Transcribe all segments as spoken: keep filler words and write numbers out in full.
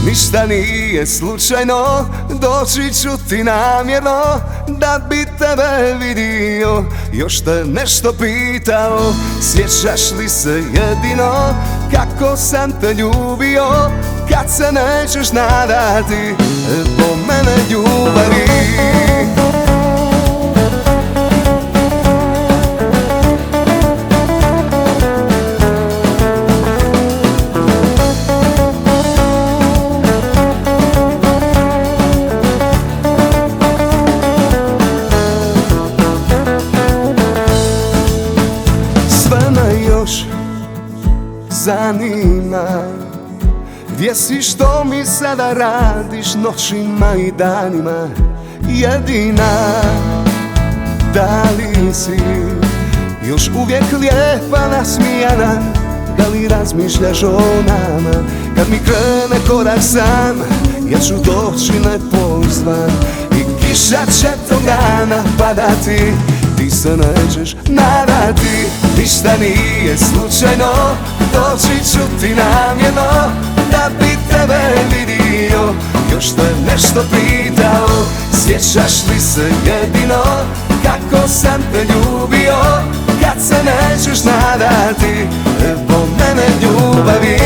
ništa nije slučajno, doći ću ti namjerno da bi tebe vidio, još te nešto pitao. Sjećaš li se jedino kako sam te ljubio, kad se nećeš nadati po mene ljubavi? Zanima gdje si, što mi sada radiš noćima i danima. Jedina, da li si još uvijek lijepa, nasmijana? Da li razmišljaš o nama? Kad mi krene korak sam, ja ću doći nepozvan i kiša će tog dana padati, ti se nećeš nadati. Ništa nije slučajno, doći ću ti namjerno da bi tebe vidio, još te nešto pitao. Sjećaš li se jedino kako sam te ljubio, kad se nećeš nadati po mene ljubavi?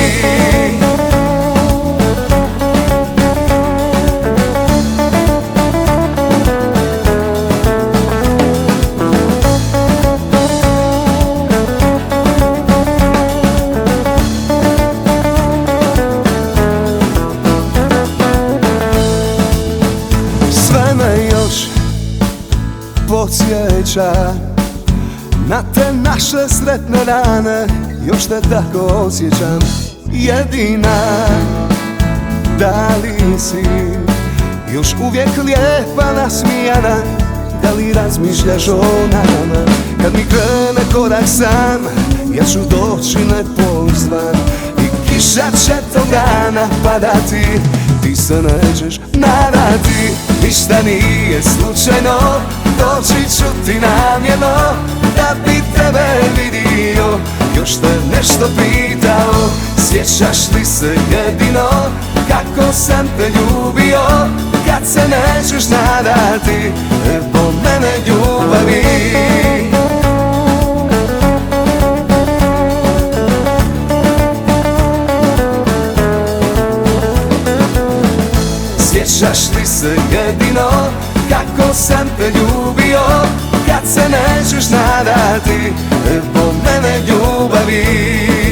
Podsjeća na te naše sretne dane, još te tako osjećam. Jedina, da li si još uvijek lijepa, nasmijana? Da li razmišljaš o nama? Kad mi krene korak sam, ja ću doći nepozvan i kiša će tog dana padati, ti se nećeš nadati. Ništa nije slučajno, doći ću ti namjerno da bi tebe vidio, još te nešto pitao. Sjećaš li se jedino kako sam te ljubio, kad se nećeš nadati po mene ljubavi? Sjećaš li se jedino kako sam te ljubio, kad se nećeš nadati po mene ljubavi?